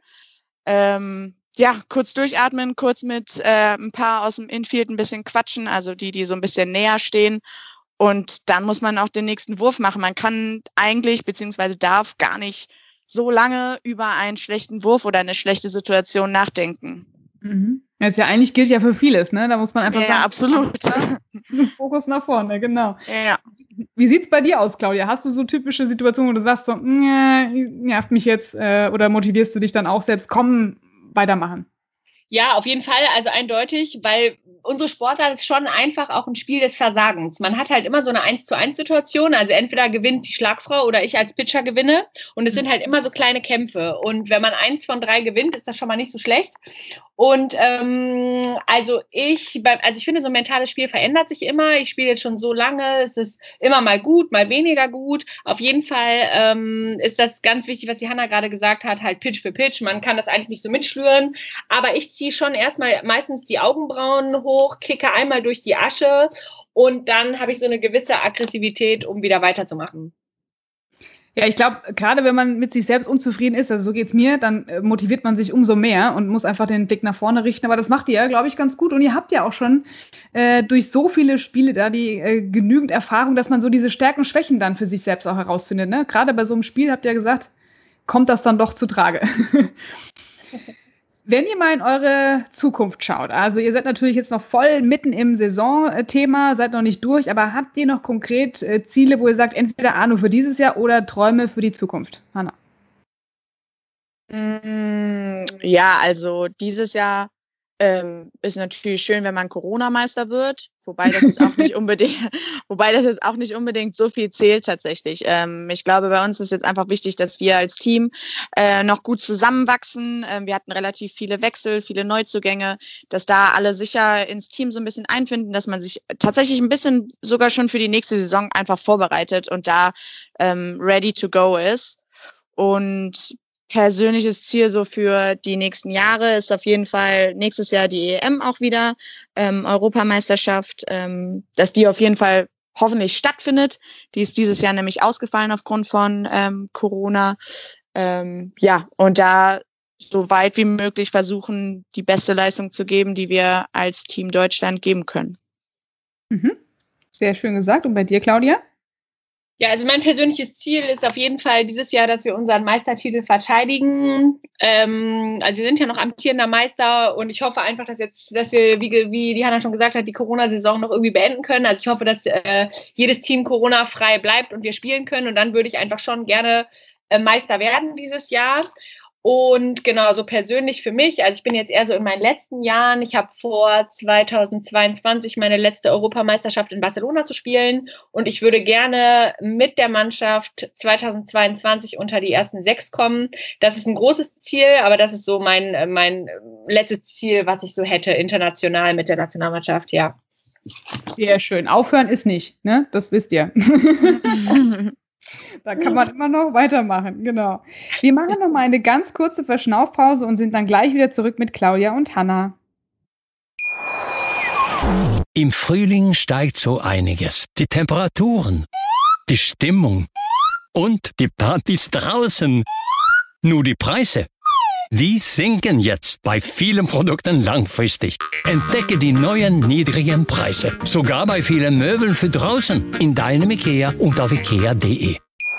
Speaker 5: Kurz durchatmen, kurz mit ein paar aus dem Infield ein bisschen quatschen, also die so ein bisschen näher stehen. Und dann muss man auch den nächsten Wurf machen. Man kann eigentlich beziehungsweise darf gar nicht so lange über einen schlechten Wurf oder eine schlechte Situation nachdenken.
Speaker 3: Mhm. Das ja eigentlich gilt ja für vieles, ne? Da muss man einfach sagen,
Speaker 5: absolut.
Speaker 3: Fokus nach vorne, genau.
Speaker 5: Ja.
Speaker 3: Wie sieht's bei dir aus, Claudia? Hast du so typische Situationen, wo du sagst so, nervt mich jetzt, oder motivierst du dich dann auch selbst, komm, weitermachen?
Speaker 4: Ja, auf jeden Fall, also eindeutig, weil unsere Sportart ist schon einfach auch ein Spiel des Versagens. Man hat halt immer so eine 1-zu-1-Situation, also entweder gewinnt die Schlagfrau oder ich als Pitcher gewinne und es sind halt immer so kleine Kämpfe und wenn man 1 von 3 gewinnt, ist das schon mal nicht so schlecht. Und ich finde, so ein mentales Spiel verändert sich immer. Ich spiele jetzt schon so lange, es ist immer mal gut, mal weniger gut. Auf jeden Fall ist das ganz wichtig, was die Hanna gerade gesagt hat, halt Pitch für Pitch. Man kann das eigentlich nicht so mitschlüren, aber ich ziehe schon erstmal meistens die Augenbrauen hoch, kicke einmal durch die Asche und dann habe ich so eine gewisse Aggressivität, um wieder weiterzumachen.
Speaker 3: Ja, ich glaube, gerade wenn man mit sich selbst unzufrieden ist, also so geht's mir, dann motiviert man sich umso mehr und muss einfach den Blick nach vorne richten. Aber das macht ihr, glaube ich, ganz gut. Und ihr habt ja auch schon durch so viele Spiele da genügend Erfahrung, dass man so diese Stärken, Schwächen dann für sich selbst auch herausfindet. Ne? Gerade bei so einem Spiel, habt ihr ja gesagt, kommt das dann doch zu Trage. Wenn ihr mal in eure Zukunft schaut, also ihr seid natürlich jetzt noch voll mitten im Saisonthema, seid noch nicht durch, aber habt ihr noch konkret Ziele, wo ihr sagt, entweder Arno für dieses Jahr oder Träume für die Zukunft? Hanna?
Speaker 5: Ja, also dieses Jahr ist natürlich schön, wenn man Corona-Meister wird, wobei das jetzt auch nicht unbedingt so viel zählt tatsächlich. Ich glaube, bei uns ist jetzt einfach wichtig, dass wir als Team noch gut zusammenwachsen. Wir hatten relativ viele Wechsel, viele Neuzugänge, dass da alle sicher ins Team so ein bisschen einfinden, dass man sich tatsächlich ein bisschen sogar schon für die nächste Saison einfach vorbereitet und da ready to go ist. Und persönliches Ziel so für die nächsten Jahre ist auf jeden Fall nächstes Jahr die EM auch wieder, Europameisterschaft, dass die auf jeden Fall hoffentlich stattfindet. Die ist dieses Jahr nämlich ausgefallen aufgrund von Corona. Und da so weit wie möglich versuchen, die beste Leistung zu geben, die wir als Team Deutschland geben können.
Speaker 3: Mhm. Sehr schön gesagt. Und bei dir, Claudia?
Speaker 4: Ja, also mein persönliches Ziel ist auf jeden Fall dieses Jahr, dass wir unseren Meistertitel verteidigen. Also wir sind ja noch amtierender Meister und ich hoffe einfach, dass wir, wie die Hanna schon gesagt hat, die Corona-Saison noch irgendwie beenden können. Also ich hoffe, dass jedes Team Corona-frei bleibt und wir spielen können und dann würde ich einfach schon gerne Meister werden dieses Jahr. Und genau, so persönlich für mich, also ich bin jetzt eher so in meinen letzten Jahren, ich habe vor 2022 meine letzte Europameisterschaft in Barcelona zu spielen und ich würde gerne mit der Mannschaft 2022 unter die ersten 6 kommen. Das ist ein großes Ziel, aber das ist so mein letztes Ziel, was ich so hätte, international mit der Nationalmannschaft, ja.
Speaker 3: Sehr schön. Aufhören ist nicht, ne? Das wisst ihr. Da kann man immer noch weitermachen, genau. Wir machen noch mal eine ganz kurze Verschnaufpause und sind dann gleich wieder zurück mit Claudia und Hanna.
Speaker 6: Im Frühling steigt so einiges. Die Temperaturen, die Stimmung und die Partys draußen. Nur die Preise, die sinken jetzt bei vielen Produkten langfristig. Entdecke die neuen niedrigen Preise. Sogar bei vielen Möbeln für draußen. In deinem IKEA und auf IKEA.de.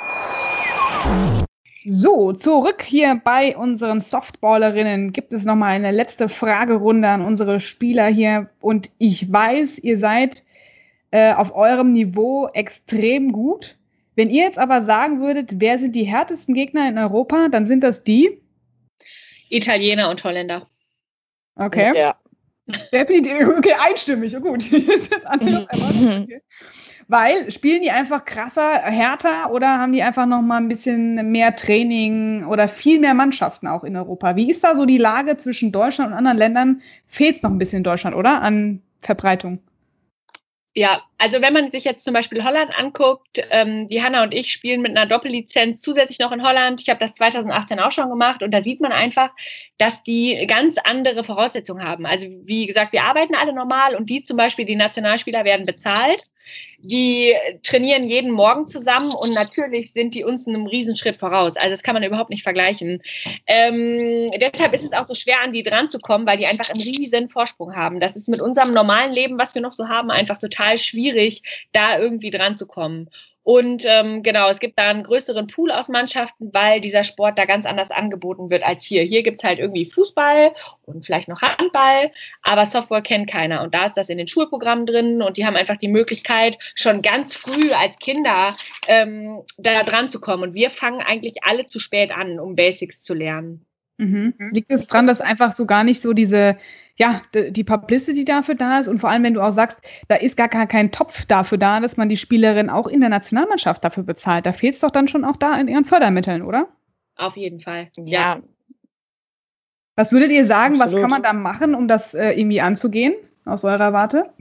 Speaker 3: So, zurück hier bei unseren Softballerinnen gibt es nochmal eine letzte Fragerunde an unsere Spieler hier. Und ich weiß, ihr seid auf eurem Niveau extrem gut. Wenn ihr jetzt aber sagen würdet, wer sind die härtesten Gegner in Europa, dann sind das die?
Speaker 4: Italiener und Holländer.
Speaker 3: Okay.
Speaker 5: Ja.
Speaker 3: Definitiv. Okay, einstimmig. Oh, gut. Das andere okay. Weil, spielen die einfach krasser, härter oder haben die einfach noch mal ein bisschen mehr Training oder viel mehr Mannschaften auch in Europa? Wie ist da so die Lage zwischen Deutschland und anderen Ländern? Fehlt es noch ein bisschen in Deutschland, oder? An Verbreitung?
Speaker 4: Ja, also wenn man sich jetzt zum Beispiel Holland anguckt, die Hanna und ich spielen mit einer Doppellizenz zusätzlich noch in Holland. Ich habe das 2018 auch schon gemacht und da sieht man einfach, dass die ganz andere Voraussetzungen haben. Also wie gesagt, wir arbeiten alle normal und die zum Beispiel, die Nationalspieler werden bezahlt. Die trainieren jeden Morgen zusammen und natürlich sind die uns einen Riesenschritt voraus. Also das kann man überhaupt nicht vergleichen. Deshalb ist es auch so schwer, an die dran zu kommen, weil die einfach einen riesen Vorsprung haben. Das ist mit unserem normalen Leben, was wir noch so haben, einfach total schwierig, da irgendwie dran zu kommen. Und genau, es gibt da einen größeren Pool aus Mannschaften, weil dieser Sport da ganz anders angeboten wird als hier. Hier gibt es halt irgendwie Fußball und vielleicht noch Handball, aber Softball kennt keiner. Und da ist das in den Schulprogrammen drin und die haben einfach die Möglichkeit, schon ganz früh als Kinder da dran zu kommen. Und wir fangen eigentlich alle zu spät an, um Basics zu lernen.
Speaker 3: Mhm. Liegt es daran, dass einfach so gar nicht so die Publicity dafür da ist und vor allem, wenn du auch sagst, da ist gar kein Topf dafür da, dass man die Spielerin auch in der Nationalmannschaft dafür bezahlt. Da fehlt es doch dann schon auch da in ihren Fördermitteln, oder?
Speaker 4: Auf jeden Fall,
Speaker 5: Ja.
Speaker 3: Was würdet ihr sagen,
Speaker 5: Absolut.
Speaker 3: Was kann man da machen, um das irgendwie anzugehen, aus eurer Warte?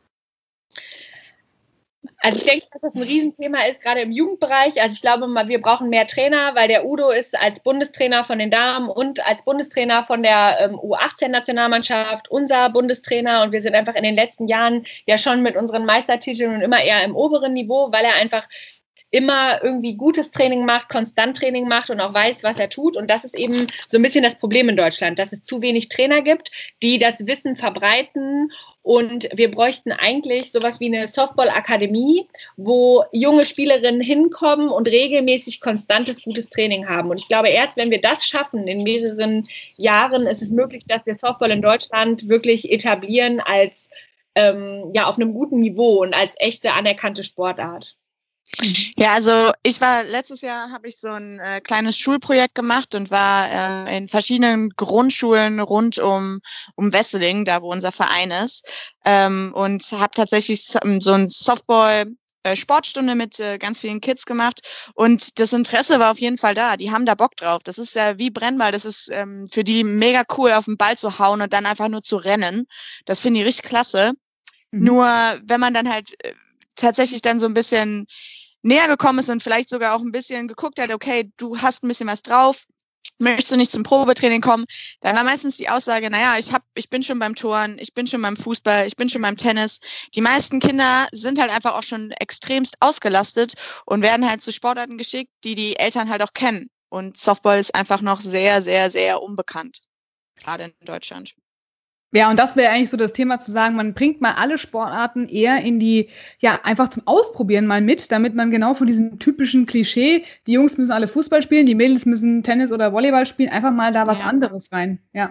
Speaker 4: Also ich denke, dass das ein Riesenthema ist, gerade im Jugendbereich. Also ich glaube, wir brauchen mehr Trainer, weil der Udo ist als Bundestrainer von den Damen und als Bundestrainer von der U18-Nationalmannschaft unser Bundestrainer. Und wir sind einfach in den letzten Jahren ja schon mit unseren Meistertiteln und immer eher im oberen Niveau, weil er einfach immer irgendwie gutes Training macht, konstant Training macht und auch weiß, was er tut. Und das ist eben so ein bisschen das Problem in Deutschland, dass es zu wenig Trainer gibt, die das Wissen verbreiten. Und wir bräuchten eigentlich sowas wie eine Softball-Akademie, wo junge Spielerinnen hinkommen und regelmäßig konstantes, gutes Training haben. Und ich glaube, erst wenn wir das schaffen, in mehreren Jahren, ist es möglich, dass wir Softball in Deutschland wirklich etablieren als auf einem guten Niveau und als echte anerkannte Sportart.
Speaker 5: Ja, also letztes Jahr habe ich so ein kleines Schulprojekt gemacht und war in verschiedenen Grundschulen rund um Wesseling, da wo unser Verein ist, und habe tatsächlich so ein Softball-Sportstunde mit ganz vielen Kids gemacht und das Interesse war auf jeden Fall da. Die haben da Bock drauf. Das ist ja wie Brennball. Das ist für die mega cool, auf den Ball zu hauen und dann einfach nur zu rennen. Das finde ich richtig klasse. Nur wenn man dann halt tatsächlich dann so ein bisschen näher gekommen ist und vielleicht sogar auch ein bisschen geguckt hat, okay, du hast ein bisschen was drauf, möchtest du nicht zum Probetraining kommen? Dann war meistens die Aussage, naja, ich bin schon beim Turnen, ich bin schon beim Fußball, ich bin schon beim Tennis. Die meisten Kinder sind halt einfach auch schon extremst ausgelastet und werden halt zu Sportarten geschickt, die Eltern halt auch kennen. Und Softball ist einfach noch sehr, sehr, sehr unbekannt, gerade in Deutschland.
Speaker 3: Ja, und das wäre eigentlich so das Thema zu sagen, man bringt mal alle Sportarten eher in die, einfach zum Ausprobieren mal mit, damit man genau von diesem typischen Klischee, die Jungs müssen alle Fußball spielen, die Mädels müssen Tennis oder Volleyball spielen, einfach mal da was anderes rein. Ja.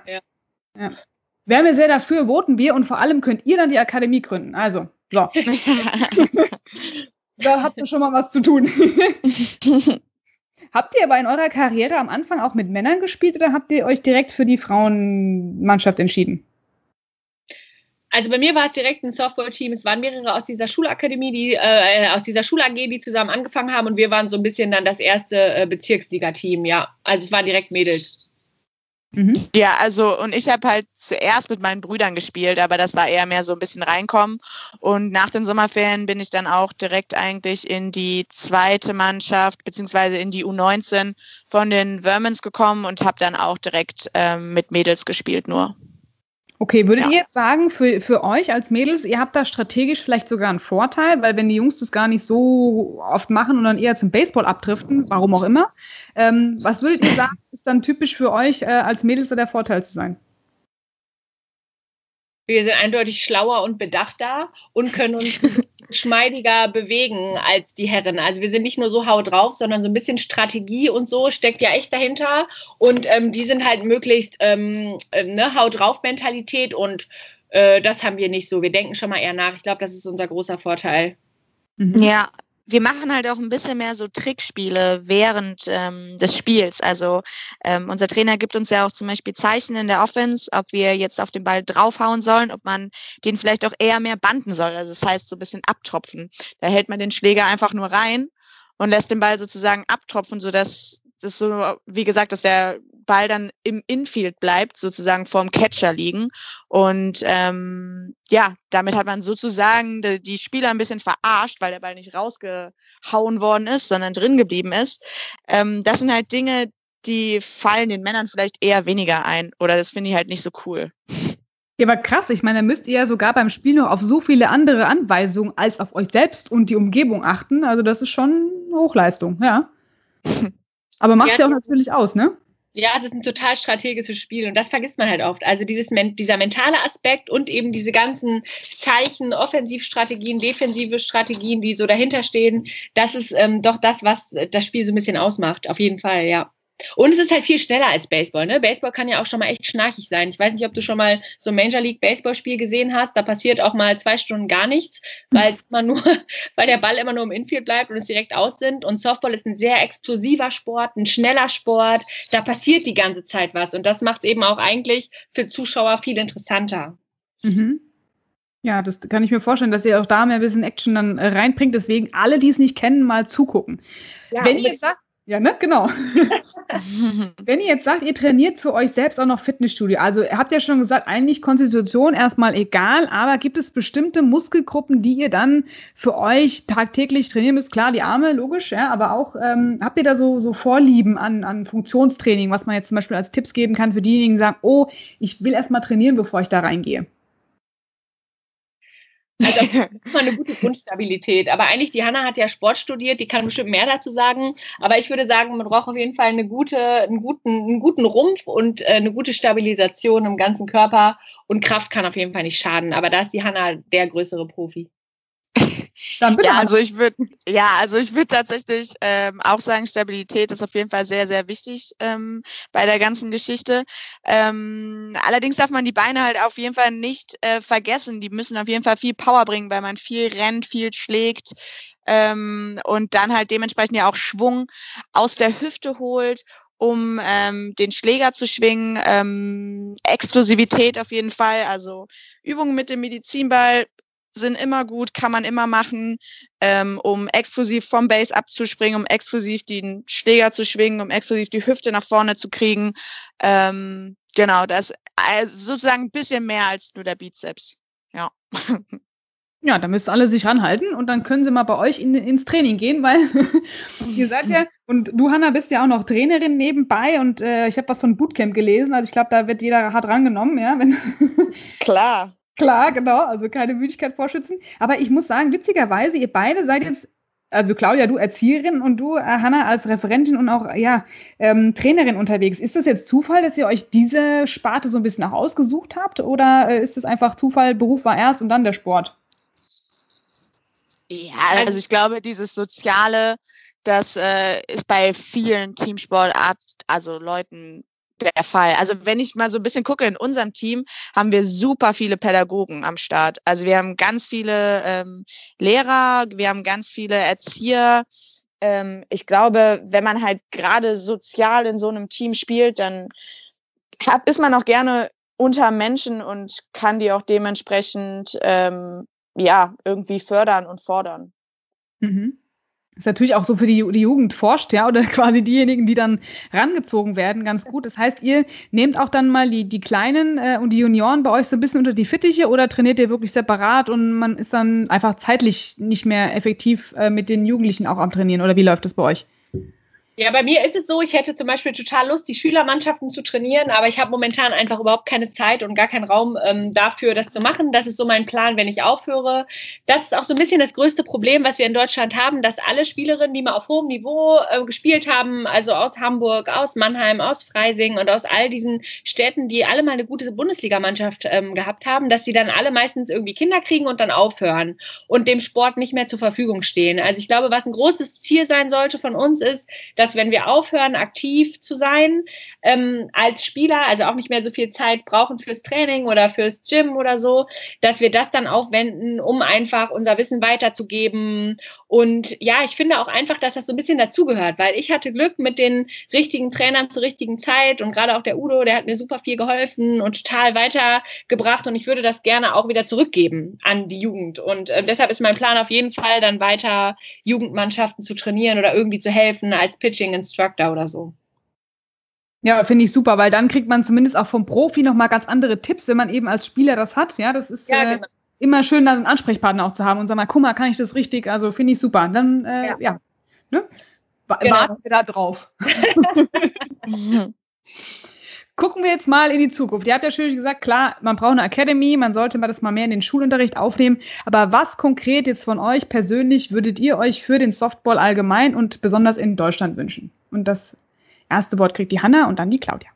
Speaker 3: Wären wir sehr dafür, voten wir und vor allem könnt ihr dann die Akademie gründen. Also, so. Da habt ihr schon mal was zu tun. Habt ihr aber in eurer Karriere am Anfang auch mit Männern gespielt oder habt ihr euch direkt für die Frauenmannschaft entschieden?
Speaker 4: Also bei mir war es direkt ein Softball-Team. Es waren mehrere aus dieser Schulakademie, aus dieser Schul-AG, die zusammen angefangen haben. Und wir waren so ein bisschen dann das erste Bezirksliga-Team, ja. Also es waren direkt Mädels.
Speaker 5: Ja, also und ich habe halt zuerst mit meinen Brüdern gespielt, aber das war eher mehr so ein bisschen reinkommen. Und nach den Sommerferien bin ich dann auch direkt eigentlich in die zweite Mannschaft beziehungsweise in die U19 von den Vermins gekommen und habe dann auch direkt mit Mädels gespielt nur.
Speaker 3: Okay, würdet ihr jetzt sagen, für euch als Mädels, ihr habt da strategisch vielleicht sogar einen Vorteil, weil wenn die Jungs das gar nicht so oft machen und dann eher zum Baseball abdriften, warum auch immer, was würdet ihr sagen, ist dann typisch für euch als Mädels da der Vorteil zu sein?
Speaker 4: Wir sind eindeutig schlauer und bedachter und können uns geschmeidiger bewegen als die Herren. Also wir sind nicht nur so hau drauf, sondern so ein bisschen Strategie und so steckt ja echt dahinter. Und die sind halt möglichst hau drauf Mentalität und das haben wir nicht so. Wir denken schon mal eher nach. Ich glaube, das ist unser großer Vorteil.
Speaker 5: Ja, wir machen halt auch ein bisschen mehr so Trickspiele während des Spiels. Also unser Trainer gibt uns ja auch zum Beispiel Zeichen in der Offense, ob wir jetzt auf den Ball draufhauen sollen, ob man den vielleicht auch eher mehr banden soll. Also das heißt so ein bisschen abtropfen. Da hält man den Schläger einfach nur rein und lässt den Ball sozusagen abtropfen, sodass das so, wie gesagt, dass der Ball dann im Infield bleibt, sozusagen vorm Catcher liegen. Und damit hat man sozusagen die Spieler ein bisschen verarscht, weil der Ball nicht rausgehauen worden ist, sondern drin geblieben ist. Das sind halt Dinge, die fallen den Männern vielleicht eher weniger ein. Oder das finde ich halt nicht so cool.
Speaker 3: Ja, aber krass, ich meine, da müsst ihr ja sogar beim Spiel noch auf so viele andere Anweisungen als auf euch selbst und die Umgebung achten. Also das ist schon Hochleistung, ja. Aber macht ja auch natürlich aus, ne?
Speaker 4: Ja, es ist ein total strategisches Spiel und das vergisst man halt oft. Also dieser mentale Aspekt und eben diese ganzen Zeichen, Offensivstrategien, defensive Strategien, die so dahinter stehen, das ist doch das, was das Spiel so ein bisschen ausmacht. Auf jeden Fall, ja. Und es ist halt viel schneller als Baseball, ne? Baseball kann ja auch schon mal echt schnarchig sein. Ich weiß nicht, ob du schon mal so ein Major League Baseball-Spiel gesehen hast. Da passiert auch mal 2 Stunden gar nichts, weil der Ball immer nur im Infield bleibt und es direkt aus sind. Und Softball ist ein sehr explosiver Sport, ein schneller Sport. Da passiert die ganze Zeit was. Und das macht es eben auch eigentlich für Zuschauer viel interessanter.
Speaker 3: Mhm. Ja, das kann ich mir vorstellen, dass ihr auch da mehr ein bisschen Action dann reinbringt. Deswegen alle, die es nicht kennen, mal zugucken. Ja, wenn ihr jetzt sagt, ja, ne, genau. Wenn ihr jetzt sagt, ihr trainiert für euch selbst auch noch Fitnessstudio, also ihr habt ja schon gesagt, eigentlich Konstitution erstmal egal, aber gibt es bestimmte Muskelgruppen, die ihr dann für euch tagtäglich trainieren müsst? Klar, die Arme, logisch, ja, aber auch, habt ihr da so Vorlieben an Funktionstraining, was man jetzt zum Beispiel als Tipps geben kann für diejenigen, die sagen, oh, ich will erstmal trainieren, bevor ich da reingehe?
Speaker 4: Also immer eine gute Grundstabilität. Aber eigentlich, die Hanna hat ja Sport studiert, die kann bestimmt mehr dazu sagen. Aber ich würde sagen, man braucht auf jeden Fall einen guten Rumpf und eine gute Stabilisation im ganzen Körper. Und Kraft kann auf jeden Fall nicht schaden. Aber da ist die Hanna der größere Profi.
Speaker 5: Also ich würde tatsächlich auch sagen, Stabilität ist auf jeden Fall sehr, sehr wichtig bei der ganzen Geschichte. Allerdings darf man die Beine halt auf jeden Fall nicht vergessen. Die müssen auf jeden Fall viel Power bringen, weil man viel rennt, viel schlägt und dann halt dementsprechend ja auch Schwung aus der Hüfte holt, um den Schläger zu schwingen. Explosivität auf jeden Fall, also Übungen mit dem Medizinball sind immer gut, kann man immer machen, um explosiv vom Base abzuspringen, um explosiv den Schläger zu schwingen, um explosiv die Hüfte nach vorne zu kriegen. Genau, das also sozusagen ein bisschen mehr als nur der Bizeps. Ja.
Speaker 3: Ja, da müssen alle sich ranhalten und dann können sie mal bei euch ins Training gehen, weil ihr seid ja, und du, Hanna, bist ja auch noch Trainerin nebenbei und ich habe was von Bootcamp gelesen, also ich glaube, da wird jeder hart rangenommen, ja.
Speaker 5: Klar.
Speaker 3: Klar, genau, also keine Müdigkeit vorschützen. Aber ich muss sagen, witzigerweise, ihr beide seid jetzt, also Claudia, du Erzieherin und du, Hanna, als Referentin und auch Trainerin unterwegs. Ist das jetzt Zufall, dass ihr euch diese Sparte so ein bisschen auch ausgesucht habt? Oder ist es einfach Zufall, Beruf war erst und dann der Sport?
Speaker 5: Ja, also ich glaube, dieses Soziale, das ist bei vielen Teamsportarten, also Leuten, der Fall. Also wenn ich mal so ein bisschen gucke, in unserem Team haben wir super viele Pädagogen am Start. Also wir haben ganz viele Lehrer, wir haben ganz viele Erzieher. Ich glaube, wenn man halt gerade sozial in so einem Team spielt, dann ist man auch gerne unter Menschen und kann die auch dementsprechend irgendwie fördern und fordern.
Speaker 3: Mhm. Das ist natürlich auch so für die Jugend forscht, ja, oder quasi diejenigen, die dann rangezogen werden, ganz gut. Das heißt, ihr nehmt auch dann mal die Kleinen und die Junioren bei euch so ein bisschen unter die Fittiche oder trainiert ihr wirklich separat und man ist dann einfach zeitlich nicht mehr effektiv mit den Jugendlichen auch am Trainieren oder wie läuft das bei euch?
Speaker 4: Ja, bei mir ist es so, ich hätte zum Beispiel total Lust, die Schülermannschaften zu trainieren, aber ich habe momentan einfach überhaupt keine Zeit und gar keinen Raum dafür, das zu machen. Das ist so mein Plan, wenn ich aufhöre. Das ist auch so ein bisschen das größte Problem, was wir in Deutschland haben, dass alle Spielerinnen, die mal auf hohem Niveau gespielt haben, also aus Hamburg, aus Mannheim, aus Freising und aus all diesen Städten, die alle mal eine gute Bundesligamannschaft gehabt haben, dass sie dann alle meistens irgendwie Kinder kriegen und dann aufhören und dem Sport nicht mehr zur Verfügung stehen. Also ich glaube, was ein großes Ziel sein sollte von uns ist, dass wenn wir aufhören, aktiv zu sein, als Spieler, also auch nicht mehr so viel Zeit brauchen fürs Training oder fürs Gym oder so, dass wir das dann aufwenden, um einfach unser Wissen weiterzugeben, Und ja, ich finde auch einfach, dass das so ein bisschen dazugehört, weil ich hatte Glück mit den richtigen Trainern zur richtigen Zeit und gerade auch der Udo, der hat mir super viel geholfen und total weitergebracht und ich würde das gerne auch wieder zurückgeben an die Jugend. Und deshalb ist mein Plan auf jeden Fall, dann weiter Jugendmannschaften zu trainieren oder irgendwie zu helfen als Pitching-Instructor oder so.
Speaker 3: Ja, finde ich super, weil dann kriegt man zumindest auch vom Profi nochmal ganz andere Tipps, wenn man eben als Spieler das hat. Ja, das ist genau. Immer schön, da einen Ansprechpartner auch zu haben und sag mal, guck mal, kann ich das richtig? Also finde ich super. Dann, ne? Warten wir da drauf. Gucken wir jetzt mal in die Zukunft. Ihr habt ja schön gesagt, klar, man braucht eine Academy, man sollte das mal mehr in den Schulunterricht aufnehmen. Aber was konkret jetzt von euch persönlich würdet ihr euch für den Softball allgemein und besonders in Deutschland wünschen? Und das erste Wort kriegt die Hanna und dann die Claudia.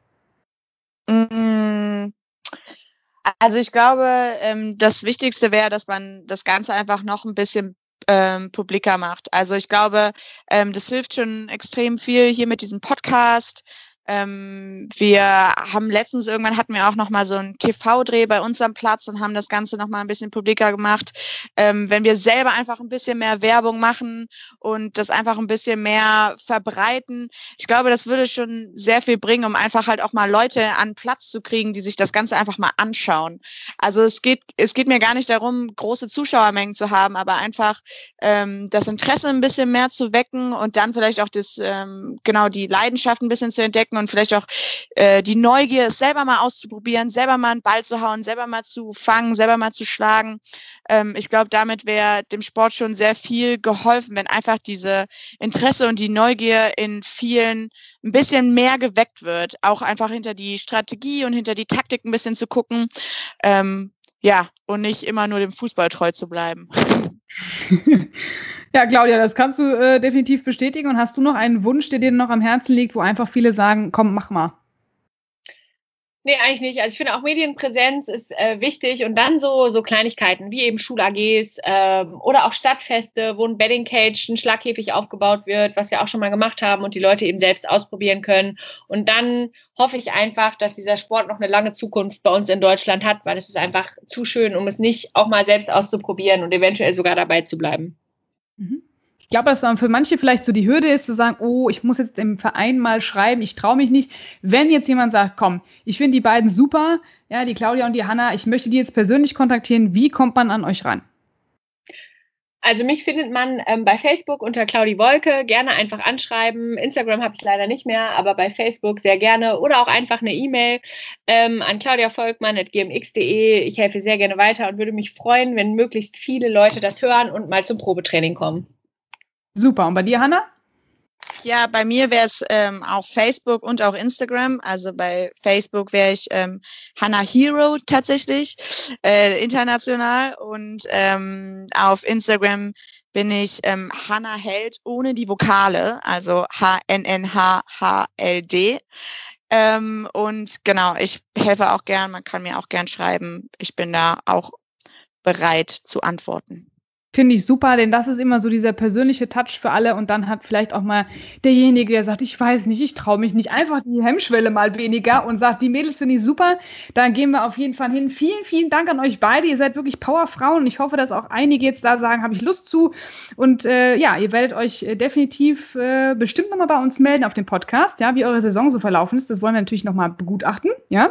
Speaker 5: Also ich glaube, das Wichtigste wäre, dass man das Ganze einfach noch ein bisschen publiker macht. Also ich glaube, das hilft schon extrem viel hier mit diesem Podcast. Wir haben irgendwann hatten wir auch noch mal so einen TV-Dreh bei uns am Platz und haben das Ganze noch mal ein bisschen publiker gemacht. Wenn wir selber einfach ein bisschen mehr Werbung machen und das einfach ein bisschen mehr verbreiten, ich glaube, das würde schon sehr viel bringen, um einfach halt auch mal Leute an Platz zu kriegen, die sich das Ganze einfach mal anschauen. Also es geht mir gar nicht darum, große Zuschauermengen zu haben, aber einfach das Interesse ein bisschen mehr zu wecken und dann vielleicht auch die Leidenschaft ein bisschen zu entdecken und vielleicht auch die Neugier, es selber mal auszuprobieren, selber mal einen Ball zu hauen, selber mal zu fangen, selber mal zu schlagen. Ich glaube, damit wäre dem Sport schon sehr viel geholfen, wenn einfach diese Interesse und die Neugier in vielen ein bisschen mehr geweckt wird. Auch einfach hinter die Strategie und hinter die Taktik ein bisschen zu gucken. Und nicht immer nur dem Fußball treu zu bleiben.
Speaker 3: Ja, Claudia, das kannst du definitiv bestätigen. Und hast du noch einen Wunsch, der dir noch am Herzen liegt, wo einfach viele sagen, komm, mach mal?
Speaker 4: Nee, eigentlich nicht. Also ich finde auch Medienpräsenz ist wichtig und dann so Kleinigkeiten wie eben Schul-AGs oder auch Stadtfeste, wo ein Betting Cage, ein Schlagkäfig aufgebaut wird, was wir auch schon mal gemacht haben und die Leute eben selbst ausprobieren können. Und dann hoffe ich einfach, dass dieser Sport noch eine lange Zukunft bei uns in Deutschland hat, weil es ist einfach zu schön, um es nicht auch mal selbst auszuprobieren und eventuell sogar dabei zu bleiben.
Speaker 3: Mhm. Ich glaube, dass dann für manche vielleicht so die Hürde ist, zu sagen, oh, ich muss jetzt dem Verein mal schreiben, ich traue mich nicht. Wenn jetzt jemand sagt, komm, ich finde die beiden super, ja, die Claudia und die Hanna, ich möchte die jetzt persönlich kontaktieren, wie kommt man an euch ran?
Speaker 4: Also mich findet man bei Facebook unter Claudi Wolke, gerne einfach anschreiben. Instagram habe ich leider nicht mehr, aber bei Facebook sehr gerne oder auch einfach eine E-Mail an claudiavolkmann@gmx.de. Ich helfe sehr gerne weiter und würde mich freuen, wenn möglichst viele Leute das hören und mal zum Probetraining kommen.
Speaker 3: Super. Und bei dir, Hanna?
Speaker 5: Ja, bei mir wäre es auch Facebook und auch Instagram. Also bei Facebook wäre ich Hanna Hero tatsächlich, international. Und auf Instagram bin ich Hanna Held ohne die Vokale, also HNNHHLD. Und genau, ich helfe auch gern, man kann mir auch gern schreiben. Ich bin da auch bereit zu antworten.
Speaker 3: Finde ich super, denn das ist immer so dieser persönliche Touch für alle und dann hat vielleicht auch mal derjenige, der sagt, ich weiß nicht, ich traue mich nicht, einfach die Hemmschwelle mal weniger und sagt, die Mädels finde ich super, dann gehen wir auf jeden Fall hin. Vielen, vielen Dank an euch beide, ihr seid wirklich Powerfrauen und ich hoffe, dass auch einige jetzt da sagen, habe ich Lust zu und ihr werdet euch definitiv bestimmt nochmal bei uns melden auf dem Podcast, ja, wie eure Saison so verlaufen ist, das wollen wir natürlich nochmal begutachten, ja.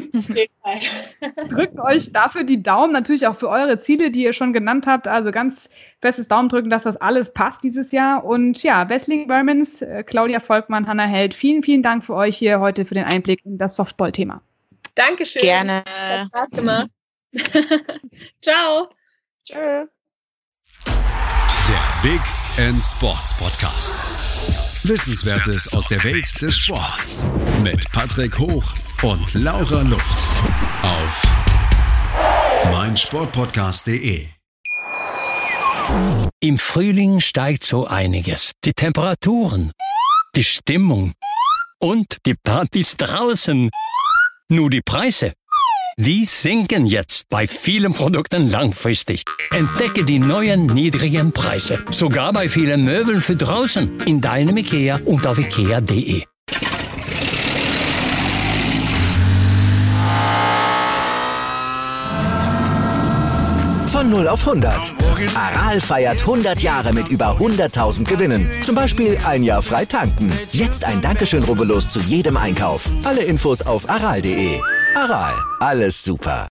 Speaker 3: Drückt euch dafür die Daumen, natürlich auch für eure Ziele, die ihr schon genannt habt, also ganz festes Daumen drücken, dass das alles passt dieses Jahr. Und ja, Wesseling Vermins, Claudia Volkmann, Hanna Held, vielen, vielen Dank für euch hier heute für den Einblick in das Softball-Thema.
Speaker 4: Dankeschön.
Speaker 5: Gerne.
Speaker 4: Hat Spaß gemacht. Ciao.
Speaker 5: Tschö.
Speaker 2: Der Big End Sports Podcast. Wissenswertes aus der Welt des Sports. Mit Patrick Hoch und Laura Luft. Auf meinsportpodcast.de.
Speaker 6: Im Frühling steigt so einiges. Die Temperaturen, die Stimmung und die Partys draußen. Nur die Preise, die sinken jetzt bei vielen Produkten langfristig. Entdecke die neuen niedrigen Preise. Sogar bei vielen Möbeln für draußen. In deinem IKEA und auf ikea.de.
Speaker 1: Von 0 auf 100. Aral feiert 100 Jahre mit über 100.000 Gewinnen. Zum Beispiel ein Jahr frei tanken. Jetzt ein Dankeschön, rubbellos zu jedem Einkauf. Alle Infos auf aral.de. Aral, alles super.